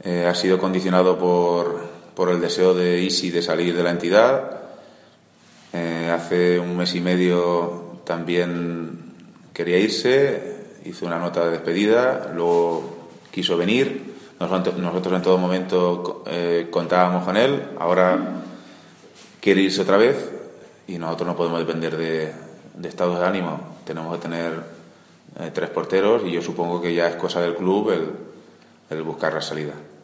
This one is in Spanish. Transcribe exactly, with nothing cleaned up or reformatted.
Eh, ha sido condicionado por, por el deseo de Isi de salir de la entidad. Eh, hace un mes y medio también quería irse, hizo una nota de despedida, luego quiso venir. Nosotros, nosotros en todo momento eh, contábamos con él, ahora quiere irse otra vez y nosotros no podemos depender de, de estados de ánimo. Tenemos que tener eh, tres porteros y yo supongo que ya es cosa del club el, el buscar la salida.